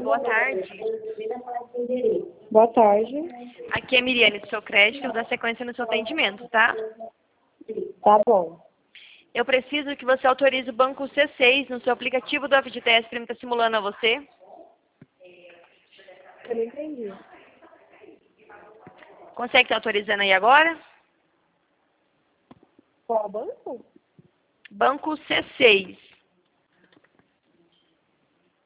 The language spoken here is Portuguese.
boa tarde. Boa tarde. Aqui é a Miriane do seu crédito, eu vou dar sequência no seu atendimento, tá? Tá bom. Eu preciso que você autorize o banco C6 no seu aplicativo do FGTS que ele está simulando a você. Eu não entendi. Consegue estar autorizando aí agora? Qual banco? Banco C6.